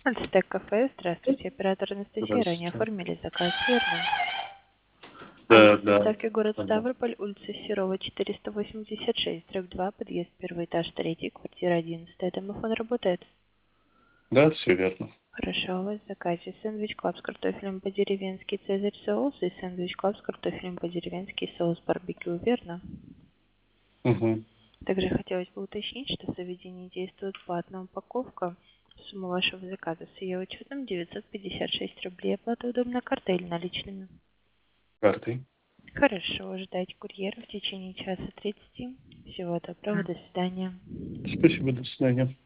Альтстек кафе, здравствуйте, оператор Анастасия, ранее Здравствуйте. оформили заказ, верно? Да, Адрес да. доставки город Ага. Ставрополь, улица Серова, 486, дробь 2, подъезд, первый этаж, третий, квартира 11. Домофон работает? Да, все верно. Хорошо, у вас в заказе сэндвич клаб с картофелем по-деревенски, цезарь соус и сэндвич клаб с картофелем по-деревенски, соус барбекю, верно? Угу. Также хотелось бы уточнить, что в заведении действует платная упаковка. Сумма вашего заказа с ее учетом 956 рублей. Оплата удобна картой или наличными? Картой. Хорошо, ждать курьера в течение часа 30. Всего доброго, до свидания. Спасибо, до свидания.